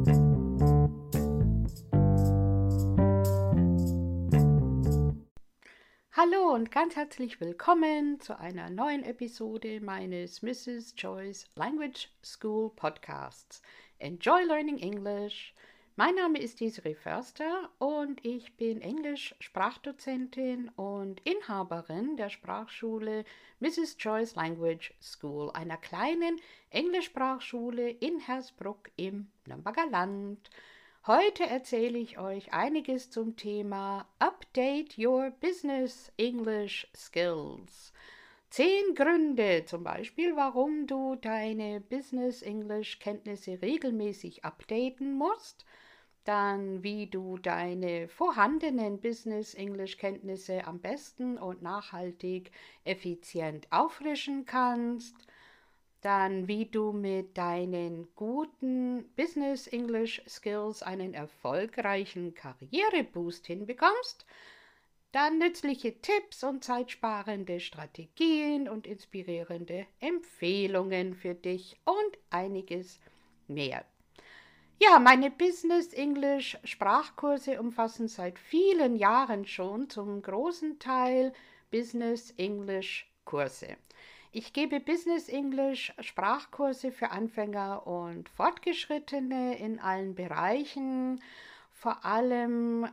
Hallo und ganz herzlich willkommen zu einer neuen Episode meines Mrs. Joy's Language School Podcasts. Enjoy Learning English! Mein Name ist Desiree Förster und ich bin Englisch-Sprachdozentin und Inhaberin der Sprachschule Mrs. Joy's Language School, einer kleinen Englischsprachschule in Hersbruck im Nürnberger Land. Heute erzähle ich euch einiges zum Thema Update Your Business English Skills. 10 Gründe zum Beispiel, warum du deine Business English Kenntnisse regelmäßig updaten musst. Dann, wie du deine vorhandenen Business English Kenntnisse am besten und nachhaltig effizient auffrischen kannst. Dann, wie du mit deinen guten Business English Skills einen erfolgreichen Karriereboost hinbekommst. Dann nützliche Tipps und zeitsparende Strategien und inspirierende Empfehlungen für dich und einiges mehr. Ja, meine Business English Sprachkurse umfassen seit vielen Jahren schon zum großen Teil Business English Kurse. Ich gebe Business English Sprachkurse für Anfänger und Fortgeschrittene in allen Bereichen. Vor allem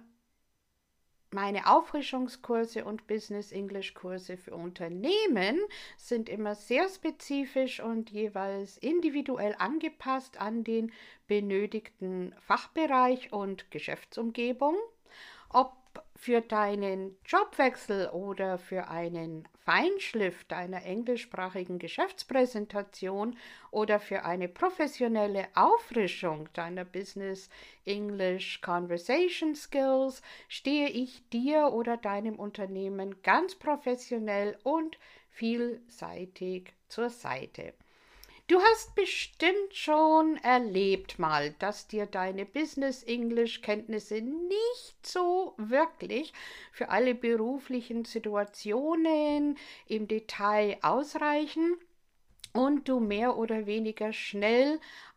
meine Auffrischungskurse und Business English Kurse für Unternehmen sind immer sehr spezifisch und jeweils individuell angepasst an den benötigten Fachbereich und Geschäftsumgebung. Ob für deinen Jobwechsel oder für einen Feinschliff deiner englischsprachigen Geschäftspräsentation oder für eine professionelle Auffrischung deiner Business English Conversation Skills stehe ich dir oder deinem Unternehmen ganz professionell und vielseitig zur Seite. Du hast bestimmt schon erlebt mal, dass dir deine Business English Kenntnisse nicht so wirklich für alle beruflichen Situationen im Detail ausreichen und du mehr oder weniger schnell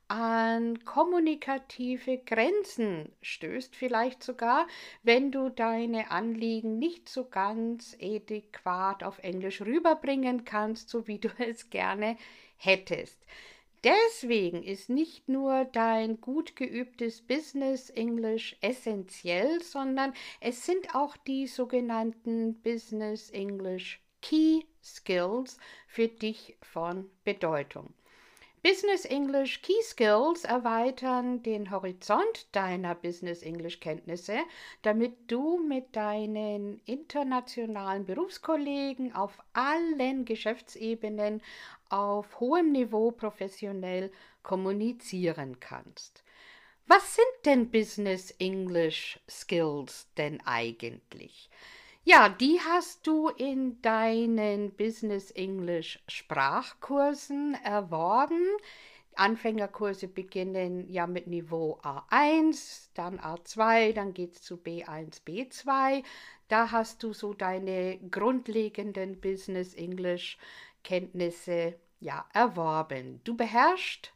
an kommunikative Grenzen stößt, vielleicht sogar, wenn du deine Anliegen nicht so ganz adäquat auf Englisch rüberbringen kannst, so wie du es gerne hättest. Deswegen ist nicht nur dein gut geübtes Business English essentiell, sondern es sind auch die sogenannten Business English Key Skills für dich von Bedeutung. Business English Key Skills erweitern den Horizont deiner Business English Kenntnisse, damit du mit deinen internationalen Berufskollegen auf allen Geschäftsebenen auf hohem Niveau professionell kommunizieren kannst. Was sind denn Business English Skills denn eigentlich? Ja, die hast du in deinen Business English Sprachkursen erworben. Anfängerkurse beginnen ja mit Niveau A1, dann A2, dann geht es zu B1, B2. Da hast du so deine grundlegenden Business English Kenntnisse erworben. Du beherrschst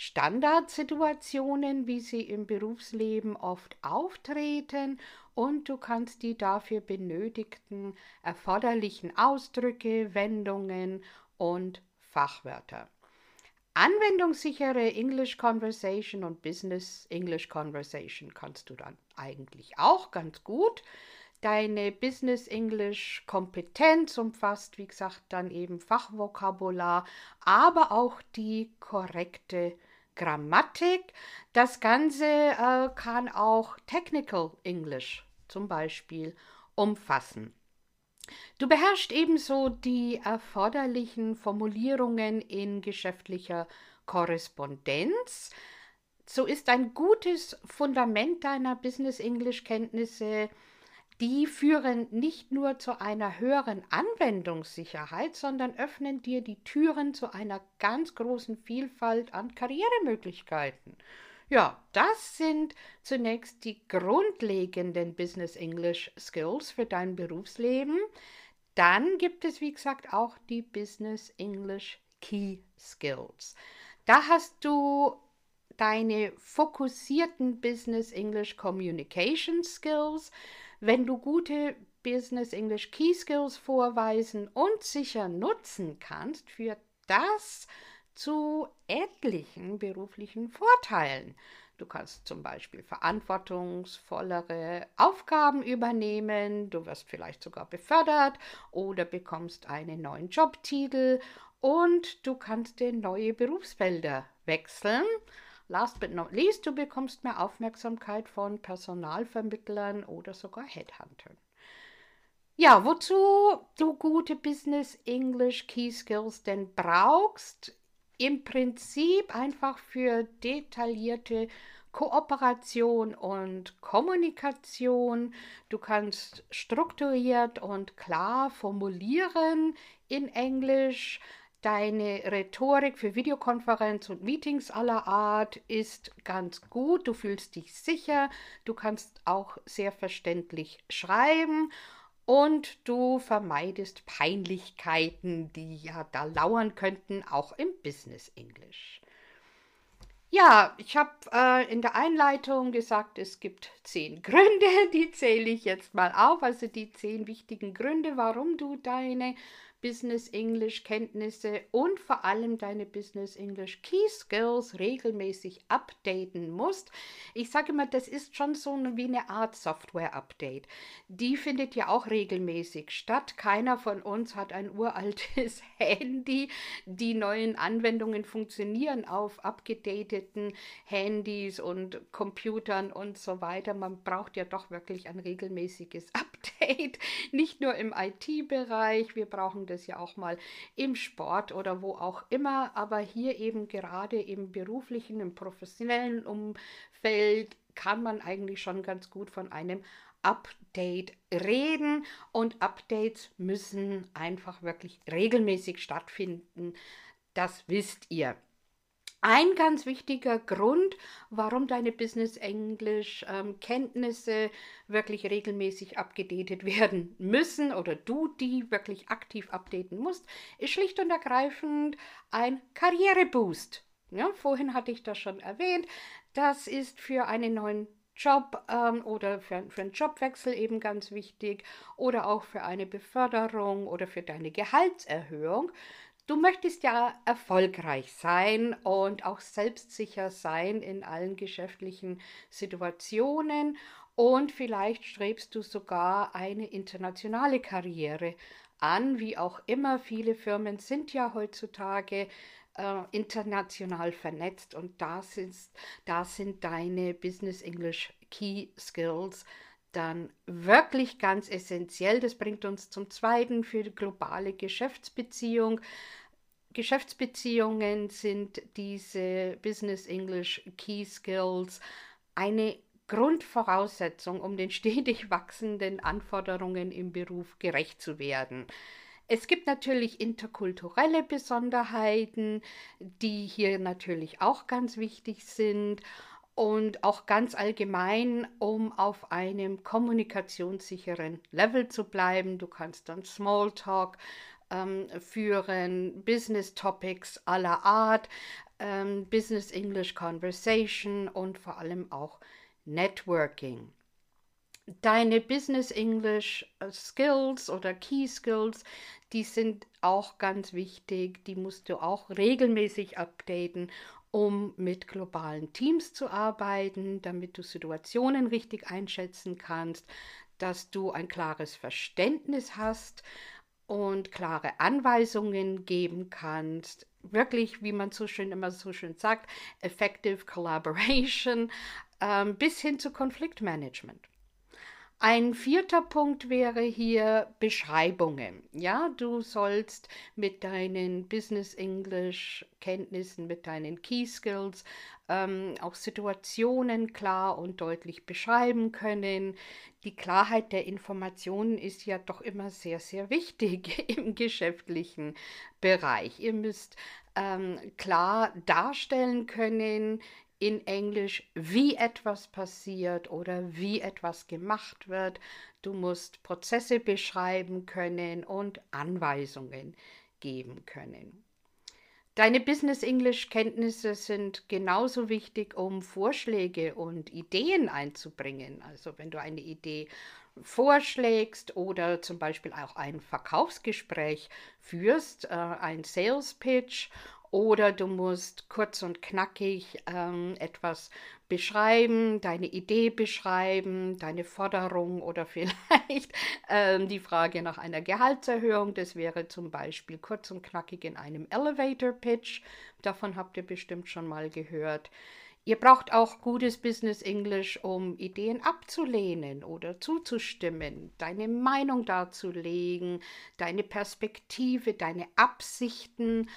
Standardsituationen, wie sie im Berufsleben oft auftreten, und du kannst die dafür benötigten erforderlichen Ausdrücke, Wendungen und Fachwörter. Anwendungssichere English Conversation und Business English Conversation kannst du dann eigentlich auch ganz gut. Deine Business English Kompetenz umfasst, wie gesagt, dann eben Fachvokabular, aber auch die korrekte Grammatik. Das Ganze kann auch Technical English zum Beispiel umfassen. Du beherrschst ebenso die erforderlichen Formulierungen in geschäftlicher Korrespondenz. So ist ein gutes Fundament deiner Business English Kenntnisse. Die führen nicht nur zu einer höheren Anwendungssicherheit, sondern öffnen dir die Türen zu einer ganz großen Vielfalt an Karrieremöglichkeiten. Ja, das sind zunächst die grundlegenden Business English Skills für dein Berufsleben. Dann gibt es, wie gesagt, auch die Business English Key Skills. Da hast du deine fokussierten Business English Communication Skills. Wenn du gute Business English Key Skills vorweisen und sicher nutzen kannst, führt das zu etlichen beruflichen Vorteilen. Du kannst zum Beispiel verantwortungsvollere Aufgaben übernehmen, du wirst vielleicht sogar befördert oder bekommst einen neuen Jobtitel und du kannst in neue Berufsfelder wechseln. Last but not least, du bekommst mehr Aufmerksamkeit von Personalvermittlern oder sogar Headhuntern. Ja, wozu du gute Business English Key Skills denn brauchst? Im Prinzip einfach für detaillierte Kooperation und Kommunikation. Du kannst strukturiert und klar formulieren in Englisch. Deine Rhetorik für Videokonferenz und Meetings aller Art ist ganz gut. Du fühlst dich sicher. Du kannst auch sehr verständlich schreiben. Und du vermeidest Peinlichkeiten, die ja da lauern könnten, auch im Business English. Ja, ich habe in der Einleitung gesagt, es gibt 10 Gründe, die zähle ich jetzt mal auf. Also die 10 wichtigen Gründe, warum du deine Business English Kenntnisse und vor allem deine Business English Key Skills regelmäßig updaten musst. Ich sage immer, das ist schon so wie eine Art Software-Update. Die findet ja auch regelmäßig statt. Keiner von uns hat ein uraltes Handy. Die neuen Anwendungen funktionieren auf abgedateten Handys und Computern und so weiter. Man braucht ja doch wirklich ein regelmäßiges Update, nicht nur im IT-Bereich. Wir brauchen das ja auch mal im Sport oder wo auch immer, aber hier eben gerade im beruflichen, im professionellen Umfeld kann man eigentlich schon ganz gut von einem Update reden und Updates müssen einfach wirklich regelmäßig stattfinden. Das wisst ihr. Ein ganz wichtiger Grund, warum deine Business English Kenntnisse wirklich regelmäßig abgedatet werden müssen oder du die wirklich aktiv updaten musst, ist schlicht und ergreifend ein Karriereboost. Ja, vorhin hatte ich das schon erwähnt. Das ist für einen neuen Job oder für einen Jobwechsel eben ganz wichtig oder auch für eine Beförderung oder für deine Gehaltserhöhung. Du möchtest ja erfolgreich sein und auch selbstsicher sein in allen geschäftlichen Situationen und vielleicht strebst du sogar eine internationale Karriere an, wie auch immer. Viele Firmen sind ja heutzutage international vernetzt und da sind deine Business English Key Skills dann wirklich ganz essentiell. Das bringt uns zum Zweiten für die globale Geschäftsbeziehung. Geschäftsbeziehungen sind diese Business English Key Skills eine Grundvoraussetzung, um den stetig wachsenden Anforderungen im Beruf gerecht zu werden. Es gibt natürlich interkulturelle Besonderheiten, die hier natürlich auch ganz wichtig sind und auch ganz allgemein, um auf einem kommunikationssicheren Level zu bleiben. Du kannst dann Smalltalk führen, Business Topics aller Art, Business English Conversation und vor allem auch Networking. Deine Business English Skills oder Key Skills, die sind auch ganz wichtig, die musst du auch regelmäßig updaten, um mit globalen Teams zu arbeiten, damit du Situationen richtig einschätzen kannst, dass du ein klares Verständnis hast und klare Anweisungen geben kannst. Wirklich, wie man so schön immer so schön sagt, effective collaboration bis hin zu Konfliktmanagement. Ein 4. Punkt wäre hier Beschreibungen. Ja, du sollst mit deinen Business English Kenntnissen, mit deinen Key Skills auch Situationen klar und deutlich beschreiben können. Die Klarheit der Informationen ist ja doch immer sehr, sehr wichtig im geschäftlichen Bereich. Ihr müsst klar darstellen können, in Englisch, wie etwas passiert oder wie etwas gemacht wird. Du musst Prozesse beschreiben können und Anweisungen geben können. Deine Business-English-Kenntnisse sind genauso wichtig, um Vorschläge und Ideen einzubringen. Also wenn du eine Idee vorschlägst oder zum Beispiel auch ein Verkaufsgespräch führst, ein Sales Pitch, oder du musst kurz und knackig etwas beschreiben, deine Idee beschreiben, deine Forderung oder vielleicht die Frage nach einer Gehaltserhöhung. Das wäre zum Beispiel kurz und knackig in einem Elevator Pitch. Davon habt ihr bestimmt schon mal gehört. Ihr braucht auch gutes Business English, um Ideen abzulehnen oder zuzustimmen, deine Meinung darzulegen, deine Perspektive, deine Absichten,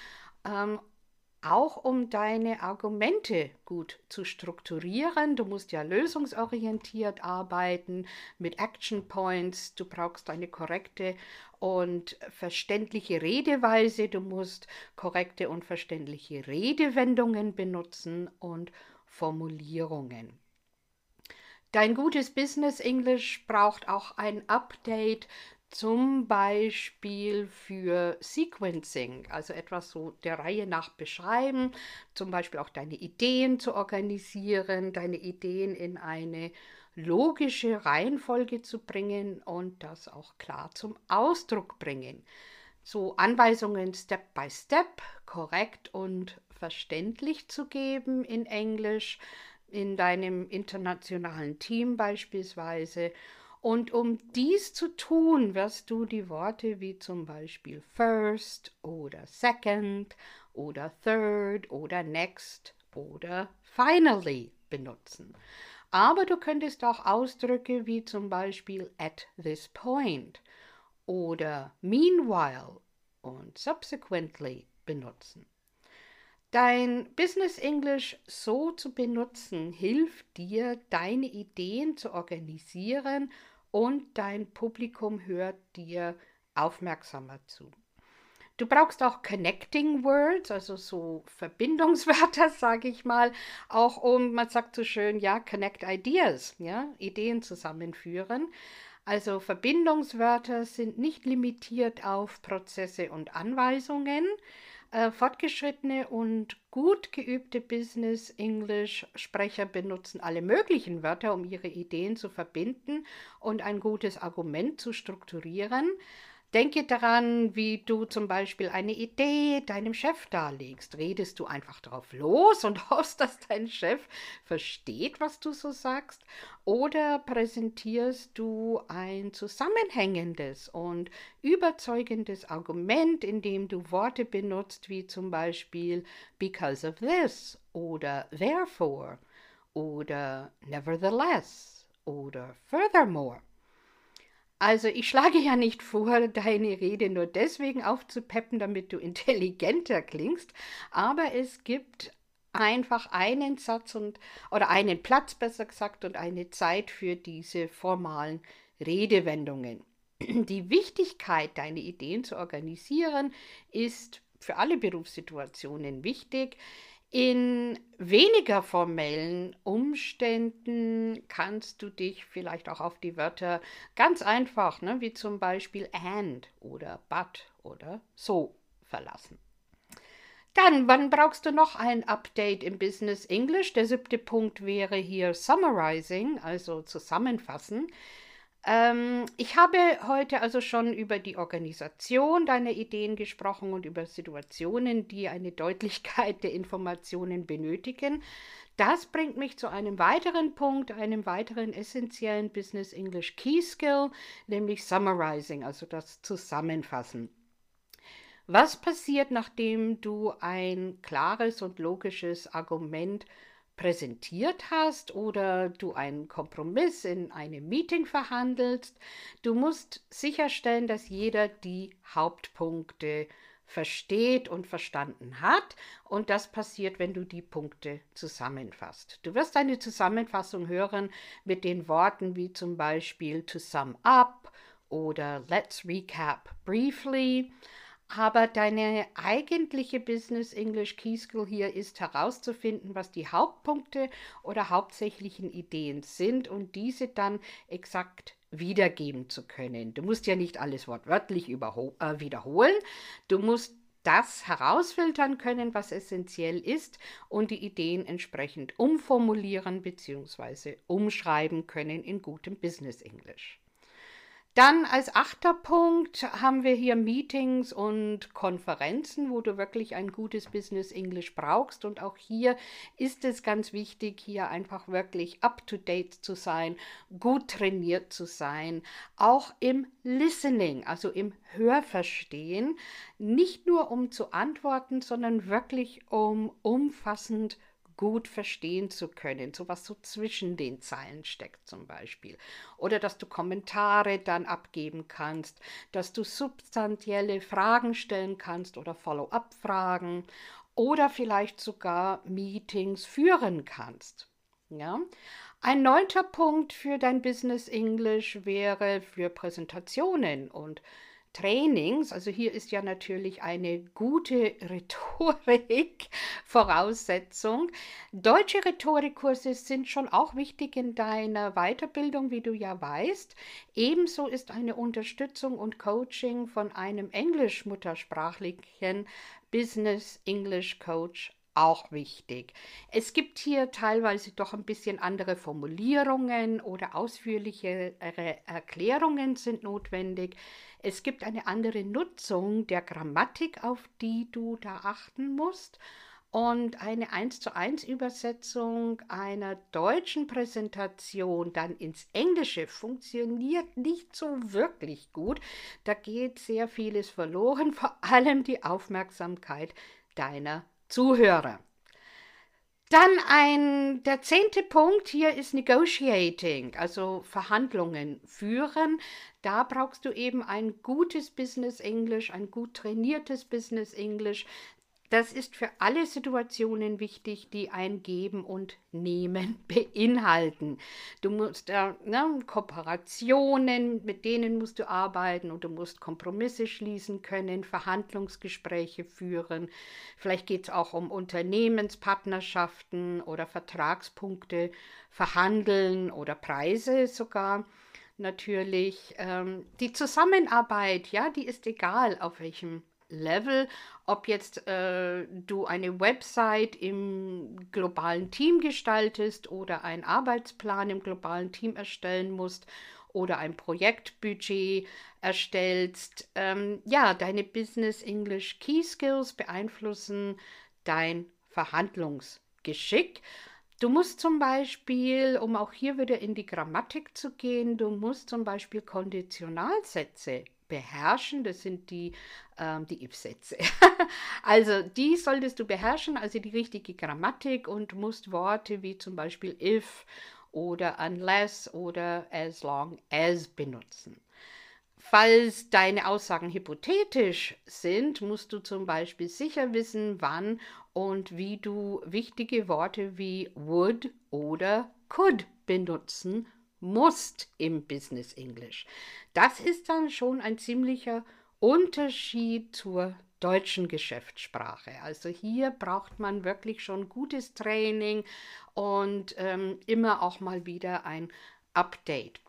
auch um deine Argumente gut zu strukturieren. Du musst ja lösungsorientiert arbeiten mit Action Points. Du brauchst eine korrekte und verständliche Redeweise. Du musst korrekte und verständliche Redewendungen benutzen und Formulierungen. Dein gutes Business English braucht auch ein Update, zum Beispiel für Sequencing, also etwas so der Reihe nach beschreiben, zum Beispiel auch deine Ideen zu organisieren, deine Ideen in eine logische Reihenfolge zu bringen und das auch klar zum Ausdruck bringen. So Anweisungen Step by Step, korrekt und verständlich zu geben in Englisch, in deinem internationalen Team beispielsweise. Und um dies zu tun, wirst du die Worte wie zum Beispiel first oder second oder third oder next oder finally benutzen. Aber du könntest auch Ausdrücke wie zum Beispiel at this point oder meanwhile und subsequently benutzen. Dein Business English so zu benutzen, hilft dir, deine Ideen zu organisieren und dein Publikum hört dir aufmerksamer zu. Du brauchst auch Connecting Words, also so Verbindungswörter, sage ich mal, auch man sagt so schön, ja, Connect Ideas, ja, Ideen zusammenführen. Also Verbindungswörter sind nicht limitiert auf Prozesse und Anweisungen. Fortgeschrittene und gut geübte Business-English-Sprecher benutzen alle möglichen Wörter, um ihre Ideen zu verbinden und ein gutes Argument zu strukturieren. Denke daran, wie du zum Beispiel eine Idee deinem Chef darlegst. Redest du einfach drauf los und hoffst, dass dein Chef versteht, was du so sagst? Oder präsentierst du ein zusammenhängendes und überzeugendes Argument, indem du Worte benutzt, wie zum Beispiel because of this oder therefore oder nevertheless oder furthermore? Also ich schlage ja nicht vor, deine Rede nur deswegen aufzupeppen, damit du intelligenter klingst, aber es gibt einfach einen Satz oder einen Platz besser gesagt und eine Zeit für diese formalen Redewendungen. Die Wichtigkeit, deine Ideen zu organisieren, ist für alle Berufssituationen wichtig. In weniger formellen Umständen kannst du dich vielleicht auch auf die Wörter ganz einfach, ne, wie zum Beispiel and oder but oder so verlassen. Dann, wann brauchst du noch ein Update im Business English? Der 7. Punkt wäre hier Summarizing, also zusammenfassen. Ich habe heute also schon über die Organisation deiner Ideen gesprochen und über Situationen, die eine Deutlichkeit der Informationen benötigen. Das bringt mich zu einem weiteren Punkt, einem weiteren essentiellen Business English Key Skill, nämlich Summarizing, also das Zusammenfassen. Was passiert, nachdem du ein klares und logisches Argument präsentiert hast oder du einen Kompromiss in einem Meeting verhandelst? Du musst sicherstellen, dass jeder die Hauptpunkte versteht und verstanden hat, und das passiert, wenn du die Punkte zusammenfasst. Du wirst eine Zusammenfassung hören mit den Worten wie zum Beispiel to sum up oder let's recap briefly. Aber deine eigentliche Business English Key Skill hier ist herauszufinden, was die Hauptpunkte oder hauptsächlichen Ideen sind und diese dann exakt wiedergeben zu können. Du musst ja nicht alles wortwörtlich wiederholen. Du musst das herausfiltern können, was essentiell ist und die Ideen entsprechend umformulieren bzw. umschreiben können in gutem Business English. Dann als 8. Punkt haben wir hier Meetings und Konferenzen, wo du wirklich ein gutes Business English brauchst. Und auch hier ist es ganz wichtig, hier einfach wirklich up-to-date zu sein, gut trainiert zu sein, auch im Listening, also im Hörverstehen, nicht nur um zu antworten, sondern wirklich um umfassend gut verstehen zu können, so was so zwischen den Zeilen steckt zum Beispiel. Oder dass du Kommentare dann abgeben kannst, dass du substantielle Fragen stellen kannst oder Follow-up-Fragen oder vielleicht sogar Meetings führen kannst. Ja? Ein 9. Punkt für dein Business English wäre für Präsentationen und Trainings, also hier ist ja natürlich eine gute Rhetorik Voraussetzung. Deutsche Rhetorikkurse sind schon auch wichtig in deiner Weiterbildung, wie du ja weißt. Ebenso ist eine Unterstützung und Coaching von einem englisch-muttersprachlichen Business English Coach auch wichtig. Es gibt hier teilweise doch ein bisschen andere Formulierungen oder ausführlichere Erklärungen sind notwendig. Es gibt eine andere Nutzung der Grammatik, auf die du da achten musst. Und eine 1:1 Übersetzung einer deutschen Präsentation dann ins Englische funktioniert nicht so wirklich gut. Da geht sehr vieles verloren, vor allem die Aufmerksamkeit deiner Zuhörer. Dann der 10. Punkt hier ist Negotiating, also Verhandlungen führen. Da brauchst du eben ein gutes Business English, ein gut trainiertes Business English. Das ist für alle Situationen wichtig, die ein Geben und Nehmen beinhalten. Du musst Kooperationen, mit denen musst du arbeiten und du musst Kompromisse schließen können, Verhandlungsgespräche führen. Vielleicht geht es auch um Unternehmenspartnerschaften oder Vertragspunkte, verhandeln oder Preise sogar. Natürlich die Zusammenarbeit, ja, die ist egal auf welchem Level, ob jetzt du eine Website im globalen Team gestaltest oder einen Arbeitsplan im globalen Team erstellen musst oder ein Projektbudget erstellst. Ja, deine Business English Key Skills beeinflussen dein Verhandlungsgeschick. Du musst zum Beispiel, um auch hier wieder in die Grammatik zu gehen, du musst zum Beispiel Konditionalsätze beherrschen. Das sind die If-Sätze. Also die solltest du beherrschen, also die richtige Grammatik und musst Worte wie zum Beispiel if oder unless oder as long as benutzen. Falls deine Aussagen hypothetisch sind, musst du zum Beispiel sicher wissen, wann und wie du wichtige Worte wie would oder could benutzen musst im Business English. Das ist dann schon ein ziemlicher Unterschied zur deutschen Geschäftssprache. Also hier braucht man wirklich schon gutes Training und immer auch mal wieder ein Update.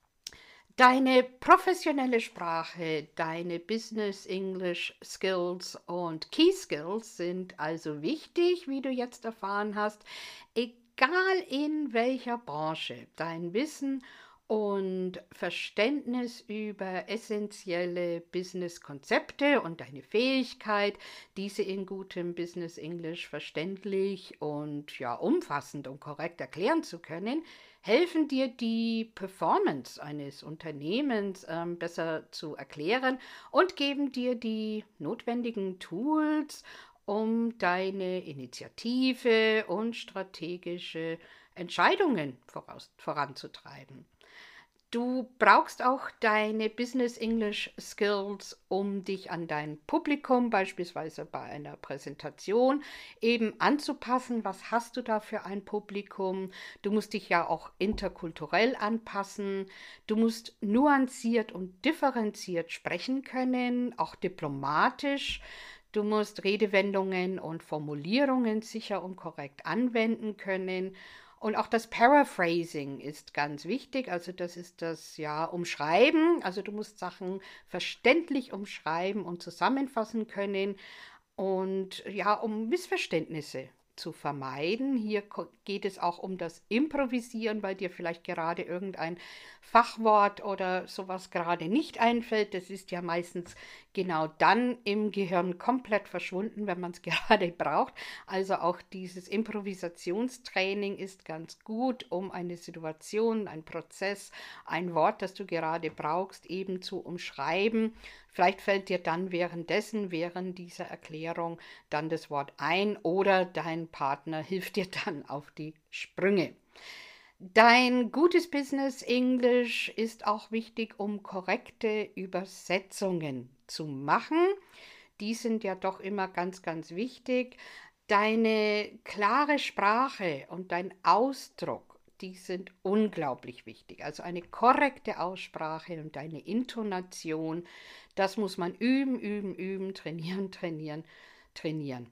Deine professionelle Sprache, deine Business English Skills und Key Skills sind also wichtig, wie du jetzt erfahren hast, egal in welcher Branche. Dein Wissen und Verständnis über essentielle Business-Konzepte und deine Fähigkeit, diese in gutem Business English verständlich und ja umfassend und korrekt erklären zu können, helfen dir, die Performance eines Unternehmens besser zu erklären und geben dir die notwendigen Tools, um deine Initiative und strategische Entscheidungen voranzutreiben. Du brauchst auch deine Business English Skills, um dich an dein Publikum, beispielsweise bei einer Präsentation, eben anzupassen. Was hast du da für ein Publikum? Du musst dich ja auch interkulturell anpassen. Du musst nuanciert und differenziert sprechen können, auch diplomatisch. Du musst Redewendungen und Formulierungen sicher und korrekt anwenden können. Und auch das Paraphrasing ist ganz wichtig. Also das ist das Umschreiben. Also du musst Sachen verständlich umschreiben und zusammenfassen können. Und ja, um Missverständnisse zu vermeiden. Hier geht es auch um das Improvisieren, weil dir vielleicht gerade irgendein Fachwort oder sowas gerade nicht einfällt. Das ist ja meistens genau dann im Gehirn komplett verschwunden, wenn man es gerade braucht. Also auch dieses Improvisationstraining ist ganz gut, um eine Situation, ein Prozess, ein Wort, das du gerade brauchst, eben zu umschreiben. Vielleicht fällt dir dann während dieser Erklärung dann das Wort ein oder dein Partner hilft dir dann auf die Sprünge. Dein gutes Business Englisch ist auch wichtig, um korrekte Übersetzungen zu machen. Die sind ja doch immer ganz, ganz wichtig. Deine klare Sprache und dein Ausdruck, die sind unglaublich wichtig. Also eine korrekte Aussprache und eine Intonation, das muss man üben, üben, üben, trainieren, trainieren, trainieren.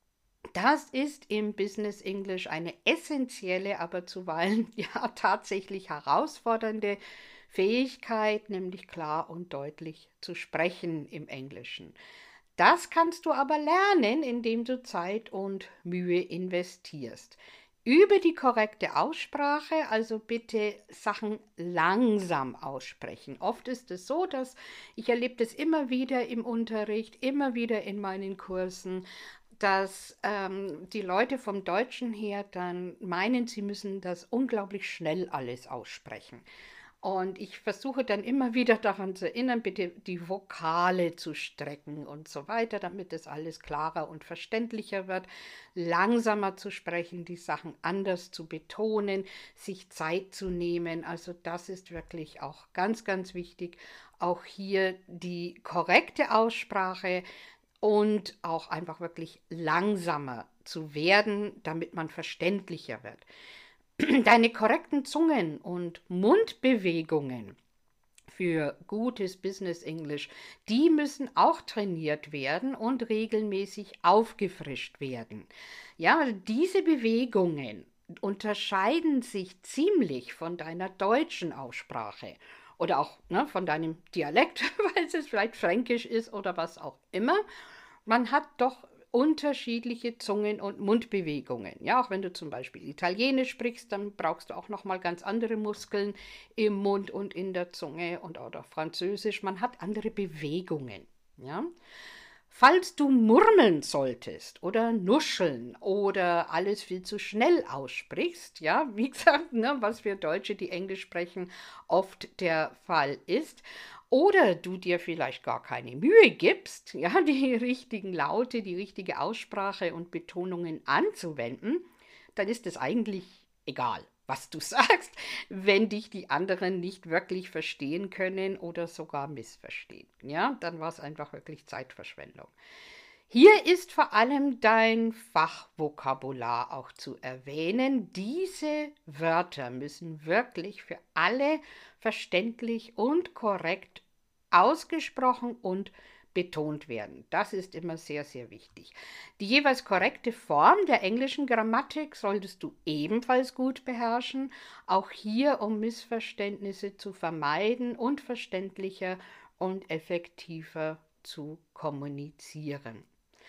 Das ist im Business English eine essentielle, aber zuweilen ja tatsächlich herausfordernde Fähigkeit, nämlich klar und deutlich zu sprechen im Englischen. Das kannst du aber lernen, indem du Zeit und Mühe investierst. Übe die korrekte Aussprache, also bitte Sachen langsam aussprechen. Oft ist es so, dass ich erlebe das immer wieder im Unterricht, immer wieder in meinen Kursen, dass die Leute vom Deutschen her dann meinen, sie müssen das unglaublich schnell alles aussprechen. Und ich versuche dann immer wieder daran zu erinnern, bitte die Vokale zu strecken und so weiter, damit das alles klarer und verständlicher wird, langsamer zu sprechen, die Sachen anders zu betonen, sich Zeit zu nehmen. Also das ist wirklich auch ganz, ganz wichtig. Auch hier die korrekte Aussprache und auch einfach wirklich langsamer zu werden, damit man verständlicher wird. Deine korrekten Zungen- und Mundbewegungen für gutes Business English, die müssen auch trainiert werden und regelmäßig aufgefrischt werden. Ja, diese Bewegungen unterscheiden sich ziemlich von deiner deutschen Aussprache oder auch von deinem Dialekt, weil es vielleicht Fränkisch ist oder was auch immer. Man hat doch unterschiedliche Zungen- und Mundbewegungen. Ja, auch wenn du zum Beispiel Italienisch sprichst, dann brauchst du auch noch mal ganz andere Muskeln im Mund und in der Zunge und oder Französisch. Man hat andere Bewegungen. Ja. Falls du murmeln solltest oder nuscheln oder alles viel zu schnell aussprichst, ja, wie gesagt, was für Deutsche, die Englisch sprechen, oft der Fall ist, oder du dir vielleicht gar keine Mühe gibst, ja, die richtigen Laute, die richtige Aussprache und Betonungen anzuwenden, dann ist es eigentlich egal, was du sagst, wenn dich die anderen nicht wirklich verstehen können oder sogar missverstehen. Ja, dann war es einfach wirklich Zeitverschwendung. Hier ist vor allem dein Fachvokabular auch zu erwähnen. Diese Wörter müssen wirklich für alle verständlich und korrekt ausgesprochen und betont werden. Das ist immer sehr, sehr wichtig. Die jeweils korrekte Form der englischen Grammatik solltest du ebenfalls gut beherrschen, auch hier, um Missverständnisse zu vermeiden und verständlicher und effektiver zu kommunizieren.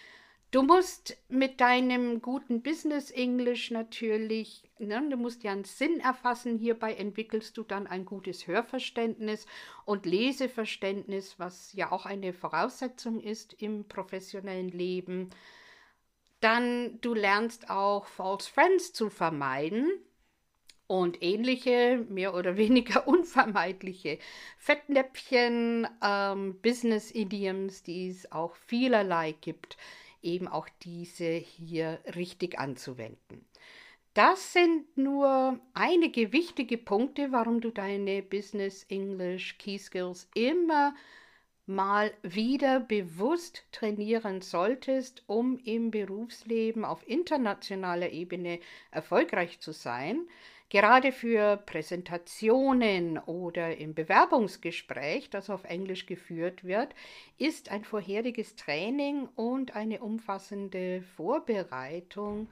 Du musst mit deinem guten Business English natürlich, du musst ja einen Sinn erfassen. Hierbei entwickelst du dann ein gutes Hörverständnis und Leseverständnis, was ja auch eine Voraussetzung ist im professionellen Leben. Dann du lernst auch False Friends zu vermeiden und ähnliche, mehr oder weniger unvermeidliche Fettnäpfchen, Business-Idioms, die es auch vielerlei gibt, eben auch diese hier richtig anzuwenden. Das sind nur einige wichtige Punkte, warum du deine Business English Key Skills immer mal wieder bewusst trainieren solltest, um im Berufsleben auf internationaler Ebene erfolgreich zu sein. Gerade für Präsentationen oder im Bewerbungsgespräch, das auf Englisch geführt wird, ist ein vorheriges Training und eine umfassende Vorbereitung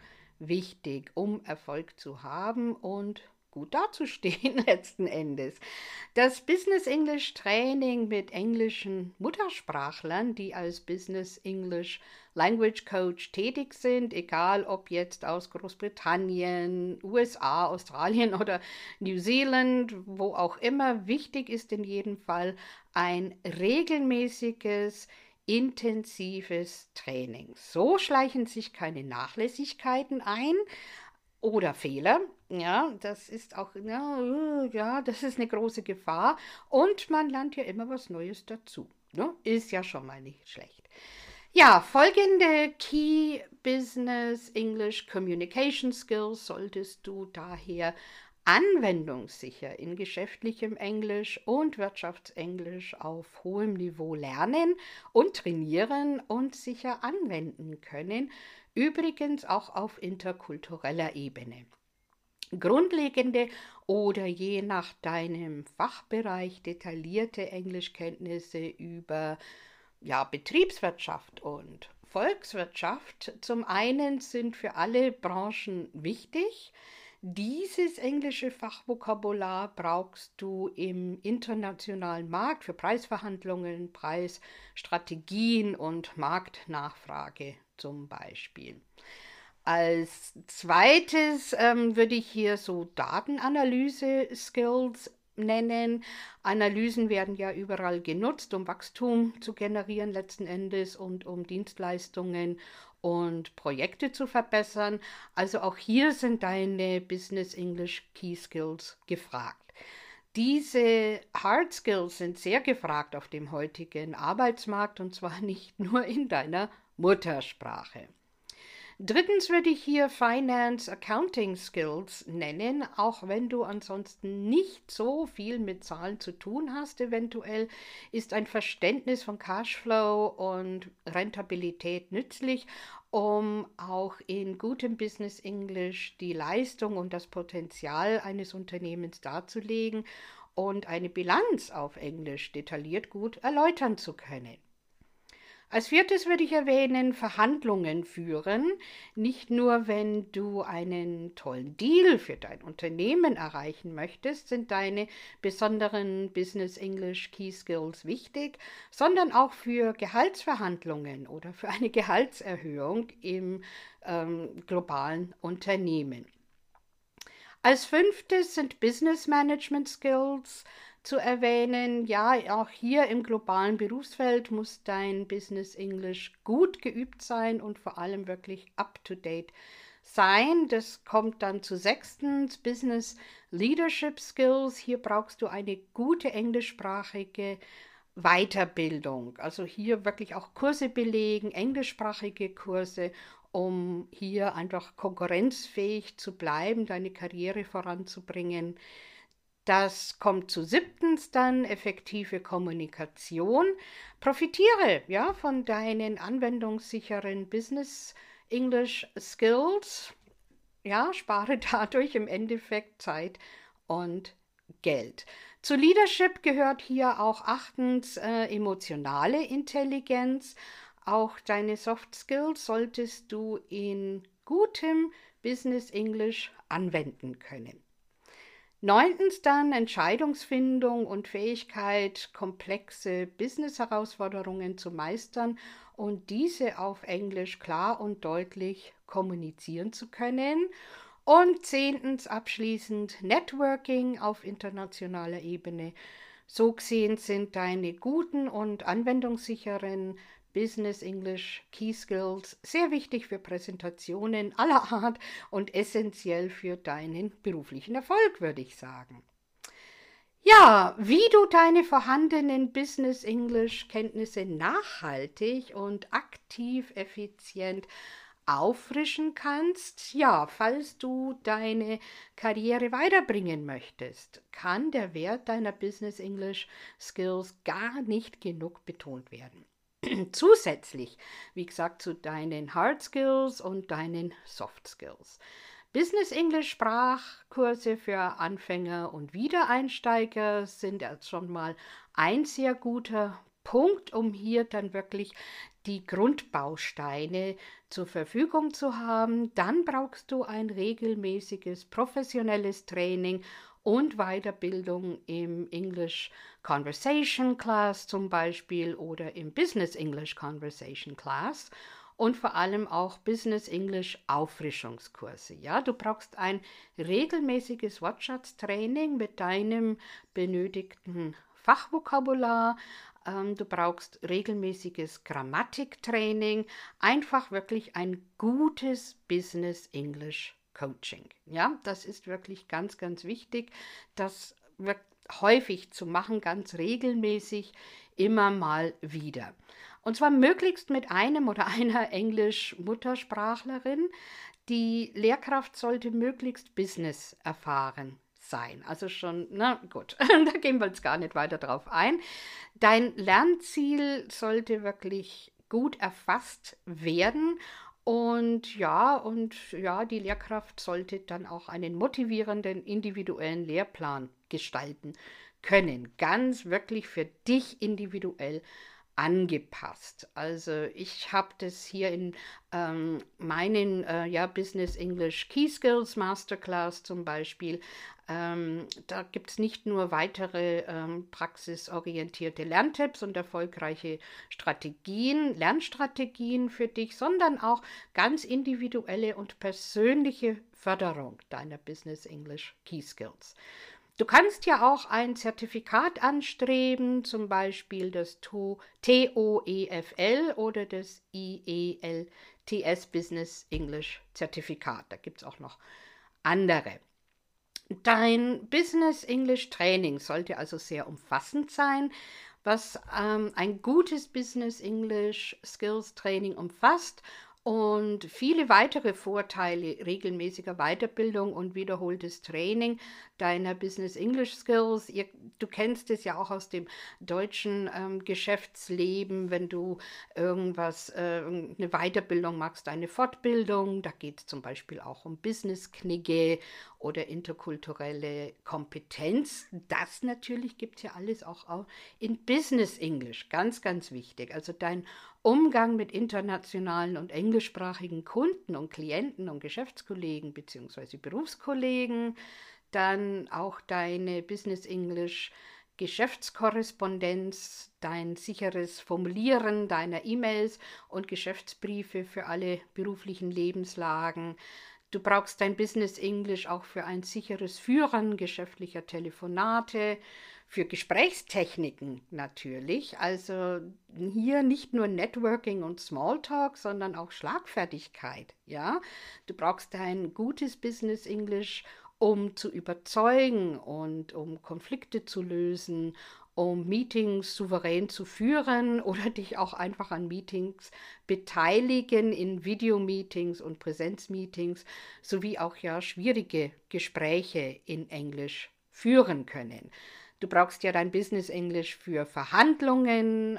wichtig, um Erfolg zu haben und gut dazustehen letzten Endes. Das Business English Training mit englischen Muttersprachlern, die als Business English Language Coach tätig sind, egal ob jetzt aus Großbritannien, USA, Australien oder New Zealand, wo auch immer, wichtig ist in jedem Fall ein regelmäßiges, intensives Training. So schleichen sich keine Nachlässigkeiten ein oder Fehler. Ja, das ist auch, ja, das ist eine große Gefahr. Und man lernt ja immer was Neues dazu. Ne? Ist ja schon mal nicht schlecht. Ja, folgende Key Business English Communication Skills solltest du daher anwendungssicher in geschäftlichem Englisch und Wirtschaftsenglisch auf hohem Niveau lernen und trainieren und sicher anwenden können, übrigens auch auf interkultureller Ebene. Grundlegende oder je nach deinem Fachbereich detaillierte Englischkenntnisse über Betriebswirtschaft und Volkswirtschaft zum einen sind für alle Branchen wichtig. Dieses englische Fachvokabular brauchst du im internationalen Markt für Preisverhandlungen, Preisstrategien und Marktnachfrage zum Beispiel. Als zweites würde ich hier so Datenanalyse-Skills nennen. Analysen werden ja überall genutzt, um Wachstum zu generieren letzten Endes und um Dienstleistungen und Projekte zu verbessern. Also auch hier sind deine Business English Key Skills gefragt. Diese Hard Skills sind sehr gefragt auf dem heutigen Arbeitsmarkt und zwar nicht nur in deiner Muttersprache. Drittens würde ich hier Finance Accounting Skills nennen, auch wenn du ansonsten nicht so viel mit Zahlen zu tun hast. Eventuell ist ein Verständnis von Cashflow und Rentabilität nützlich, um auch in gutem Business English die Leistung und das Potenzial eines Unternehmens darzulegen und eine Bilanz auf Englisch detailliert gut erläutern zu können. Als viertes würde ich erwähnen, Verhandlungen führen. Nicht nur, wenn du einen tollen Deal für dein Unternehmen erreichen möchtest, sind deine besonderen Business English Key Skills wichtig, sondern auch für Gehaltsverhandlungen oder für eine Gehaltserhöhung im globalen Unternehmen. Als fünftes sind Business Management Skills zu erwähnen. Ja, auch hier im globalen Berufsfeld muss dein Business English gut geübt sein und vor allem wirklich up-to-date sein. Das kommt dann zu sechstens, Business Leadership Skills. Hier brauchst du eine gute englischsprachige Weiterbildung. Also hier wirklich auch Kurse belegen, englischsprachige Kurse, um hier einfach konkurrenzfähig zu bleiben, deine Karriere voranzubringen. Das kommt zu siebtens dann, effektive Kommunikation. Profitiere von deinen anwendungssicheren Business English Skills. Ja, spare dadurch im Endeffekt Zeit und Geld. Zu Leadership gehört hier auch achtens emotionale Intelligenz. Auch deine Soft Skills solltest du in gutem Business English anwenden können. Neuntens dann Entscheidungsfindung und Fähigkeit, komplexe Business-Herausforderungen zu meistern und diese auf Englisch klar und deutlich kommunizieren zu können. Und zehntens abschließend Networking auf internationaler Ebene. So gesehen sind deine guten und anwendungssicheren Business English Key Skills sehr wichtig für Präsentationen aller Art und essentiell für deinen beruflichen Erfolg, würde ich sagen. Ja, wie du deine vorhandenen Business English Kenntnisse nachhaltig und aktiv effizient auffrischen kannst, falls du deine Karriere weiterbringen möchtest, kann der Wert deiner Business English Skills gar nicht genug betont werden. Zusätzlich, wie gesagt, zu deinen Hard Skills und deinen Soft Skills. Business English Sprachkurse für Anfänger und Wiedereinsteiger sind jetzt schon mal ein sehr guter Punkt, um hier dann wirklich die Grundbausteine zur Verfügung zu haben. Dann brauchst du ein regelmäßiges professionelles Training und Weiterbildung im English Conversation Class zum Beispiel oder im Business English Conversation Class und vor allem auch Business English Auffrischungskurse. Ja, du brauchst ein regelmäßiges Wortschatztraining mit deinem benötigten Fachvokabular. Du brauchst regelmäßiges Grammatiktraining, einfach wirklich ein gutes Business English Coaching. Ja, das ist wirklich ganz, ganz wichtig, das häufig zu machen, ganz regelmäßig, immer mal wieder. Und zwar möglichst mit einem oder einer Englisch-Muttersprachlerin. Die Lehrkraft sollte möglichst Business erfahren sein. Also schon, na gut, da gehen wir jetzt gar nicht weiter drauf ein. Dein Lernziel sollte wirklich gut erfasst werden und ja, die Lehrkraft sollte dann auch einen motivierenden individuellen Lehrplan gestalten können. Ganz wirklich für dich individuell angepasst. Also ich habe das hier in meinen Business English Key Skills Masterclass zum Beispiel. Da gibt es nicht nur weitere praxisorientierte Lerntipps und erfolgreiche Lernstrategien für dich, sondern auch ganz individuelle und persönliche Förderung deiner Business English Key Skills. Du kannst ja auch ein Zertifikat anstreben, zum Beispiel das TOEFL oder das IELTS Business English Zertifikat. Da gibt es auch noch andere. Dein Business English Training sollte also sehr umfassend sein, was ein gutes Business English Skills Training umfasst und viele weitere Vorteile regelmäßiger Weiterbildung und wiederholtes Training deiner Business English Skills. Du kennst es ja auch aus dem deutschen Geschäftsleben, wenn du eine Weiterbildung machst, eine Fortbildung. Da geht es zum Beispiel auch um Business-Knigge oder interkulturelle Kompetenz. Das natürlich gibt es ja alles auch in Business English. Ganz, ganz wichtig. Also dein Umgang mit internationalen und englischsprachigen Kunden und Klienten und Geschäftskollegen bzw. Berufskollegen, dann auch deine Business English Geschäftskorrespondenz, dein sicheres Formulieren deiner E-Mails und Geschäftsbriefe für alle beruflichen Lebenslagen. Du brauchst dein Business English auch für ein sicheres Führen geschäftlicher Telefonate, für Gesprächstechniken natürlich. Also hier nicht nur Networking und Smalltalk, sondern auch Schlagfertigkeit. Ja, du brauchst dein gutes Business English, um zu überzeugen und um Konflikte zu lösen, um Meetings souverän zu führen oder dich auch einfach an Meetings beteiligen, in Videomeetings und Präsenzmeetings, sowie auch ja schwierige Gespräche in Englisch führen können. Du brauchst ja dein Business English für Verhandlungen.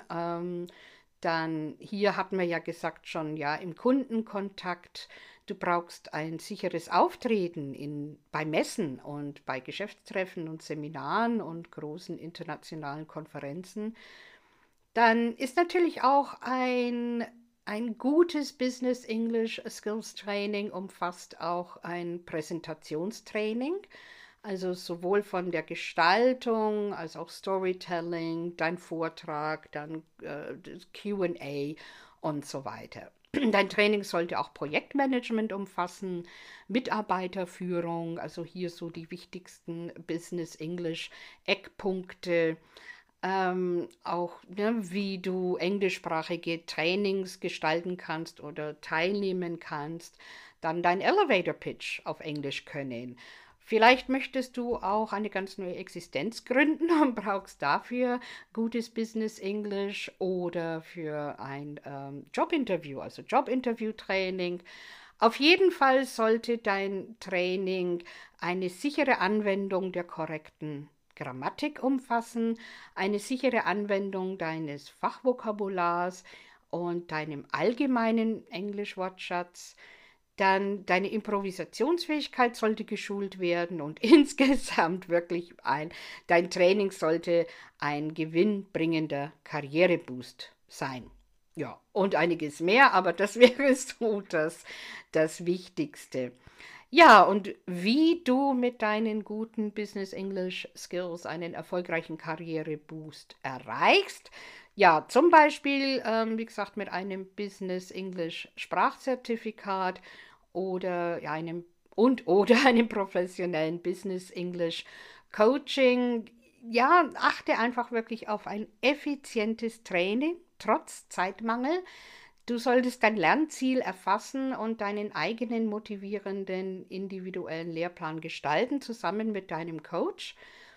Dann hier hatten wir ja gesagt schon, ja, im Kundenkontakt. Du brauchst ein sicheres Auftreten bei Messen und bei Geschäftstreffen und Seminaren und großen internationalen Konferenzen. Dann ist natürlich auch ein gutes Business English Skills Training umfasst auch ein Präsentationstraining. Also sowohl von der Gestaltung als auch Storytelling, dein Vortrag, dann das Q&A und so weiter. Dein Training sollte auch Projektmanagement umfassen, Mitarbeiterführung, also hier so die wichtigsten Business English Eckpunkte, auch wie du englischsprachige Trainings gestalten kannst oder teilnehmen kannst, dann dein Elevator Pitch auf Englisch können. Vielleicht möchtest du auch eine ganz neue Existenz gründen und brauchst dafür gutes Business English oder für ein Jobinterview, also Jobinterview-Training. Auf jeden Fall sollte dein Training eine sichere Anwendung der korrekten Grammatik umfassen, eine sichere Anwendung deines Fachvokabulars und deinem allgemeinen Englischwortschatz. Dann deine Improvisationsfähigkeit sollte geschult werden und insgesamt wirklich dein Training sollte ein gewinnbringender Karriereboost sein. Ja, und einiges mehr, aber das wäre so das Wichtigste. Ja, und wie du mit deinen guten Business English Skills einen erfolgreichen Karriereboost erreichst. Ja, zum Beispiel, wie gesagt, mit einem Business English Sprachzertifikat oder ja, oder einem professionellen Business English Coaching. Ja, achte einfach wirklich auf ein effizientes Training, trotz Zeitmangel. Du solltest dein Lernziel erfassen und deinen eigenen motivierenden individuellen Lehrplan gestalten, zusammen mit deinem Coach.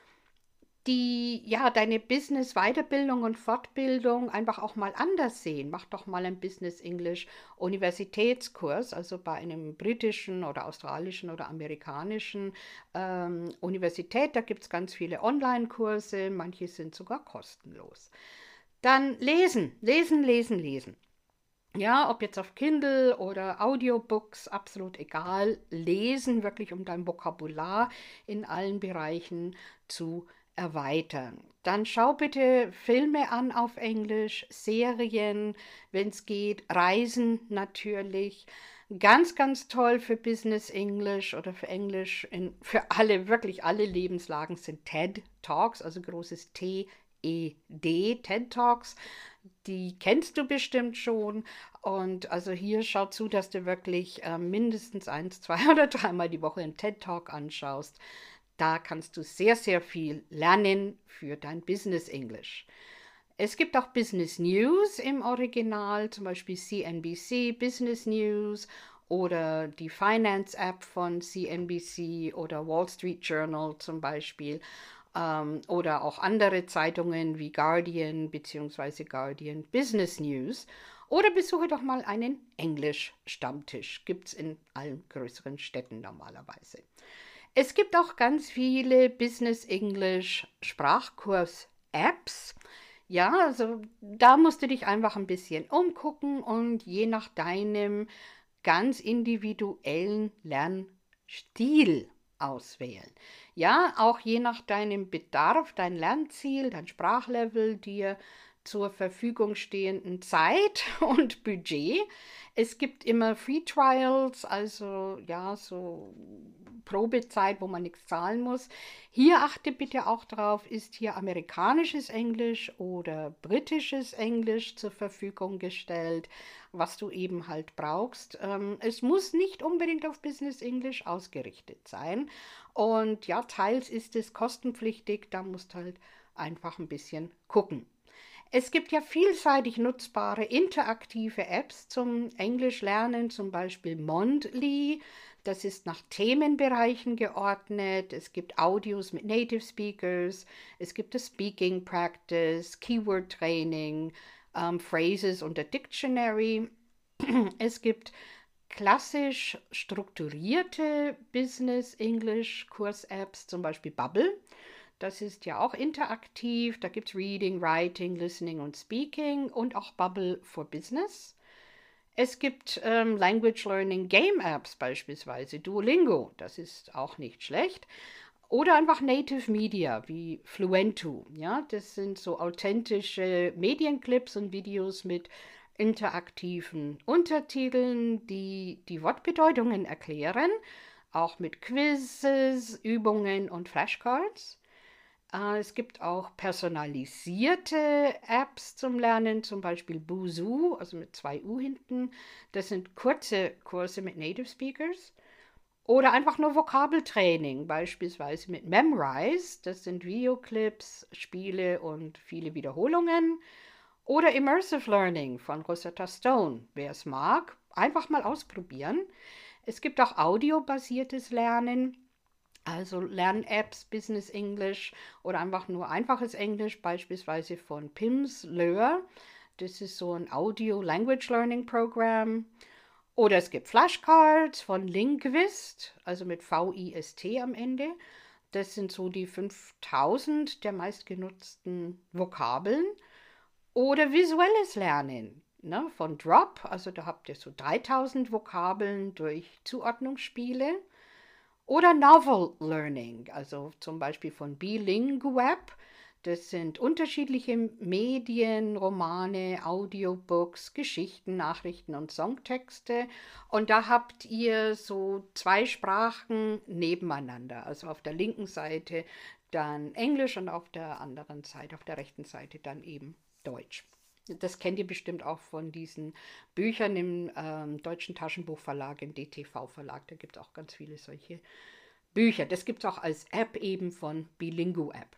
Deine Business-Weiterbildung und Fortbildung einfach auch mal anders sehen. Mach doch mal einen Business English Universitätskurs, also bei einem britischen oder australischen oder amerikanischen Universität. Da gibt es ganz viele Online-Kurse, manche sind sogar kostenlos. Dann lesen, lesen, lesen, lesen. Ja, ob jetzt auf Kindle oder Audiobooks, absolut egal. Lesen wirklich, um dein Vokabular in allen Bereichen zu erweitern. Dann schau bitte Filme an auf Englisch, Serien, wenn es geht, Reisen natürlich. Ganz, ganz toll für Business English oder für Englisch für alle, wirklich alle Lebenslagen sind TED Talks, also großes TED, TED Talks. Die kennst du bestimmt schon. Und also hier schau zu, dass du wirklich mindestens 1, 2 oder 3 Mal die Woche einen TED Talk anschaust. Da kannst du sehr, sehr viel lernen für dein Business English. Es gibt auch Business News im Original, zum Beispiel CNBC Business News oder die Finance App von CNBC oder Wall Street Journal zum Beispiel oder auch andere Zeitungen wie Guardian bzw. Guardian Business News. Oder besuche doch mal einen Englisch-Stammtisch. Gibt es in allen größeren Städten normalerweise. Es gibt auch ganz viele Business English Sprachkurs-Apps. Ja, also da musst du dich einfach ein bisschen umgucken und je nach deinem ganz individuellen Lernstil auswählen. Ja, auch je nach deinem Bedarf, dein Lernziel, dein Sprachlevel, dir zur Verfügung stehenden Zeit und Budget. Es gibt immer Free Trials, also ja, so Probezeit, wo man nichts zahlen muss. Hier achte bitte auch drauf, ist hier amerikanisches Englisch oder britisches Englisch zur Verfügung gestellt, was du eben halt brauchst. Es muss nicht unbedingt auf Business English ausgerichtet sein. Und ja, teils ist es kostenpflichtig, da musst du halt einfach ein bisschen gucken. Es gibt ja vielseitig nutzbare interaktive Apps zum Englisch lernen, zum Beispiel Mondly. Das ist nach Themenbereichen geordnet. Es gibt Audios mit Native Speakers. Es gibt das Speaking Practice, Keyword Training, Phrases und der Dictionary. Es gibt klassisch strukturierte Business English Kurs-Apps, zum Beispiel Bubble. Das ist ja auch interaktiv. Da gibt es Reading, Writing, Listening und Speaking und auch Bubble for Business. Es gibt Language Learning Game Apps beispielsweise, Duolingo, das ist auch nicht schlecht. Oder einfach Native Media wie Fluentu. Ja, das sind so authentische Medienclips und Videos mit interaktiven Untertiteln, die die Wortbedeutungen erklären, auch mit Quizzes, Übungen und Flashcards. Es gibt auch personalisierte Apps zum Lernen, zum Beispiel Busuu, also mit 2 U hinten. Das sind kurze Kurse mit Native Speakers. Oder einfach nur Vokabeltraining, beispielsweise mit Memrise. Das sind Videoclips, Spiele und viele Wiederholungen. Oder Immersive Learning von Rosetta Stone. Wer es mag, einfach mal ausprobieren. Es gibt auch audiobasiertes Lernen. Also Lern-Apps, Business English oder einfach nur einfaches Englisch, beispielsweise von Pimsleur. Das ist so ein Audio Language Learning Program. Oder es gibt Flashcards von Linguist, also mit V-I-S-T am Ende. Das sind so die 5000 der meistgenutzten Vokabeln. Oder visuelles Lernen. ne, von Drop, also da habt ihr so 3000 Vokabeln durch Zuordnungsspiele. Oder Novel Learning, also zum Beispiel von Bilinguab. Das sind unterschiedliche Medien, Romane, Audiobooks, Geschichten, Nachrichten und Songtexte. Und da habt ihr so 2 Sprachen nebeneinander. Also auf der linken Seite dann Englisch und auf der anderen Seite, auf der rechten Seite dann eben Deutsch. Das kennt ihr bestimmt auch von diesen Büchern im Deutschen Taschenbuchverlag, im DTV-Verlag. Da gibt es auch ganz viele solche Bücher. Das gibt es auch als App eben von Bilinguab.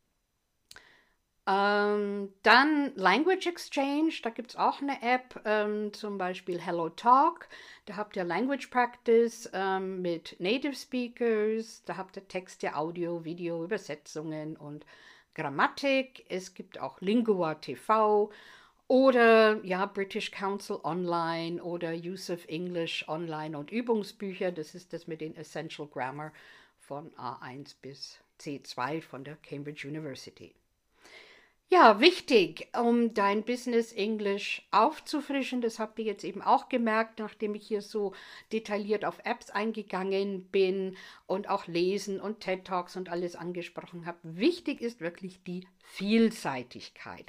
Dann Language Exchange, da gibt es auch eine App, zum Beispiel Hello Talk. Da habt ihr Language Practice mit Native Speakers. Da habt ihr Texte, Audio, Video, Übersetzungen und Grammatik. Es gibt auch Lingua TV oder ja, British Council Online oder Use of English Online und Übungsbücher. Das ist das mit den Essential Grammar von A1 bis C2 von der Cambridge University. Ja, wichtig, um dein Business English aufzufrischen, das habt ihr jetzt eben auch gemerkt, nachdem ich hier so detailliert auf Apps eingegangen bin und auch Lesen und TED Talks und alles angesprochen habe. Wichtig ist wirklich die Vielseitigkeit.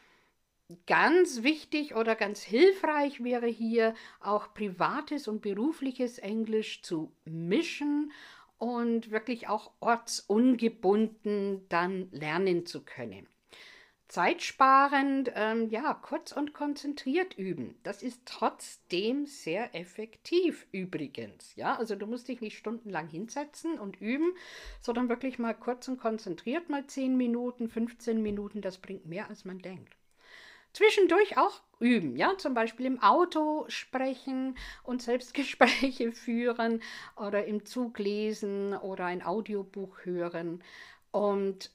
Ganz wichtig oder ganz hilfreich wäre hier auch privates und berufliches Englisch zu mischen und wirklich auch ortsungebunden dann lernen zu können. Zeitsparend, ja, kurz und konzentriert üben. Das ist trotzdem sehr effektiv übrigens. Ja, also du musst dich nicht stundenlang hinsetzen und üben, sondern wirklich mal kurz und konzentriert, mal 10 Minuten, 15 Minuten, das bringt mehr, als man denkt. Zwischendurch auch üben, ja, zum Beispiel im Auto sprechen und Selbstgespräche führen oder im Zug lesen oder ein Audiobuch hören. Und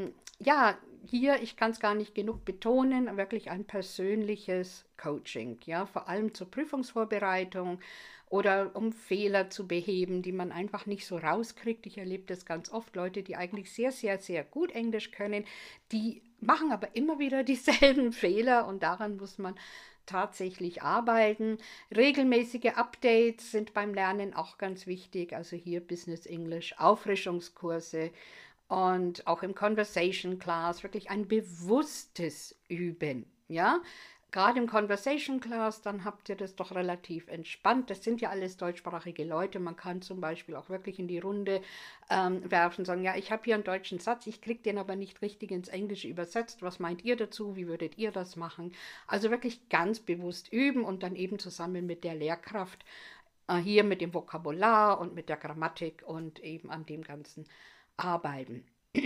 ja, hier, ich kann es gar nicht genug betonen, wirklich ein persönliches Coaching, ja, vor allem zur Prüfungsvorbereitung oder um Fehler zu beheben, die man einfach nicht so rauskriegt. Ich erlebe das ganz oft, Leute, die eigentlich sehr, sehr, sehr gut Englisch können, die machen aber immer wieder dieselben Fehler und daran muss man tatsächlich arbeiten. Regelmäßige Updates sind beim Lernen auch ganz wichtig, also hier Business English, Auffrischungskurse. Und auch im Conversation Class wirklich ein bewusstes Üben, ja. Gerade im Conversation Class, dann habt ihr das doch relativ entspannt. Das sind ja alles deutschsprachige Leute. Man kann zum Beispiel auch wirklich in die Runde werfen, sagen, ja, ich habe hier einen deutschen Satz, ich kriege den aber nicht richtig ins Englische übersetzt. Was meint ihr dazu? Wie würdet ihr das machen? Also wirklich ganz bewusst üben und dann eben zusammen mit der Lehrkraft hier mit dem Vokabular und mit der Grammatik und eben an dem Ganzen arbeiten.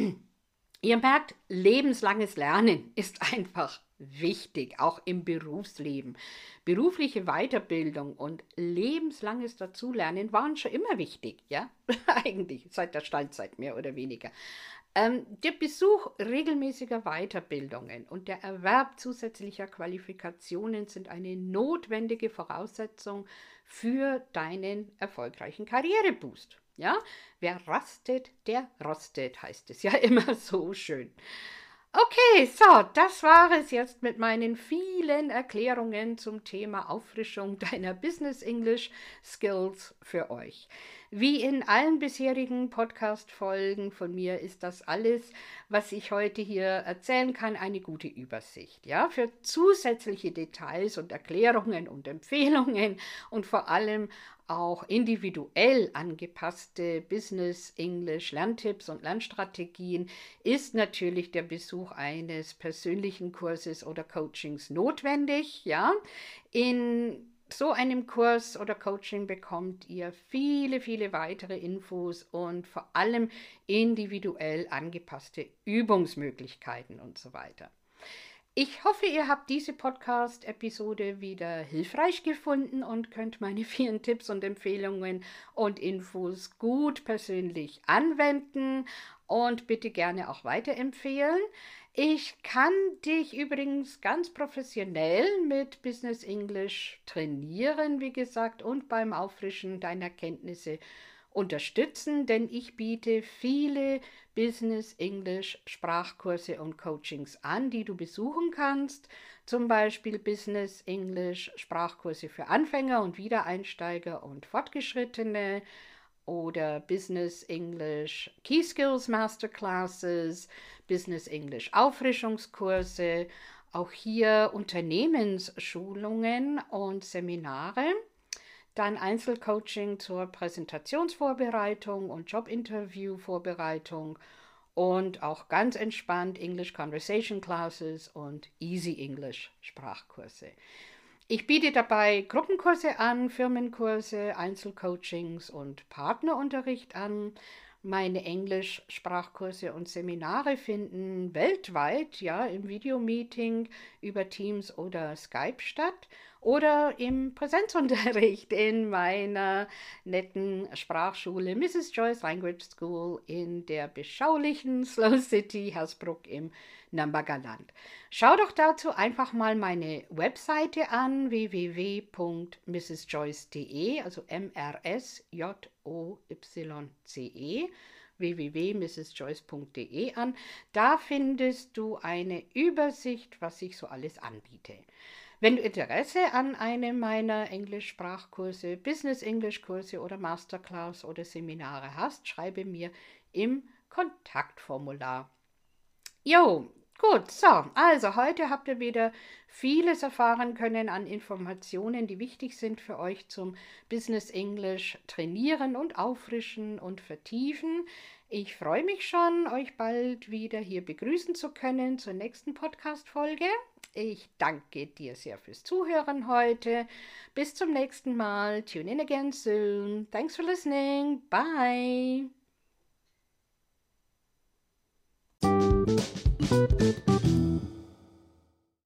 Ihr merkt, lebenslanges Lernen ist einfach wichtig, auch im Berufsleben. Berufliche Weiterbildung und lebenslanges Dazulernen waren schon immer wichtig, ja, eigentlich seit der Steinzeit mehr oder weniger. Der Besuch regelmäßiger Weiterbildungen und der Erwerb zusätzlicher Qualifikationen sind eine notwendige Voraussetzung für deinen erfolgreichen Karriereboost. Ja, wer rastet, der rostet, heißt es ja immer so schön. Okay, so, das war es jetzt mit meinen vielen Erklärungen zum Thema Auffrischung deiner Business English Skills für euch. Wie in allen bisherigen Podcast-Folgen von mir ist das alles, was ich heute hier erzählen kann, eine gute Übersicht. Ja, für zusätzliche Details und Erklärungen und Empfehlungen und vor allem auch individuell angepasste Business English Lerntipps und Lernstrategien ist natürlich der Besuch eines persönlichen Kurses oder Coachings notwendig. Ja, in so einem Kurs oder Coaching bekommt ihr viele, viele weitere Infos und vor allem individuell angepasste Übungsmöglichkeiten und so weiter. Ich hoffe, ihr habt diese Podcast-Episode wieder hilfreich gefunden und könnt meine vielen Tipps und Empfehlungen und Infos gut persönlich anwenden und bitte gerne auch weiterempfehlen. Ich kann dich übrigens ganz professionell mit Business English trainieren, wie gesagt, und beim Auffrischen deiner Kenntnisse unterstützen, denn ich biete viele Business English Sprachkurse und Coachings an, die du besuchen kannst. Zum Beispiel Business English Sprachkurse für Anfänger und Wiedereinsteiger und Fortgeschrittene oder Business English Key Skills Masterclasses, Business English Auffrischungskurse, auch hier Unternehmensschulungen und Seminare. Dann Einzelcoaching zur Präsentationsvorbereitung und Jobinterviewvorbereitung und auch ganz entspannt English Conversation Classes und Easy English Sprachkurse. Ich biete dabei Gruppenkurse an, Firmenkurse, Einzelcoachings und Partnerunterricht an. Meine Englisch-Sprachkurse und Seminare finden weltweit, ja, im Videomeeting über Teams oder Skype statt oder im Präsenzunterricht in meiner netten Sprachschule Mrs. Joyce Language School in der beschaulichen Slow City Hersbruck im Nambagerland. Schau doch dazu einfach mal meine Webseite an, www.mrsjoyce.de, also MRSJOYCE, www.mrsjoyce.de an. Da findest du eine Übersicht, was ich so alles anbiete. Wenn du Interesse an einem meiner Englischsprachkurse, Business-Englisch-Kurse oder Masterclass oder Seminare hast, schreibe mir im Kontaktformular. Jo, gut, so, also heute habt ihr wieder vieles erfahren können an Informationen, die wichtig sind für euch zum Business English trainieren und auffrischen und vertiefen. Ich freue mich schon, euch bald wieder hier begrüßen zu können zur nächsten Podcast-Folge. Ich danke dir sehr fürs Zuhören heute. Bis zum nächsten Mal. Tune in again soon. Thanks for listening. Bye.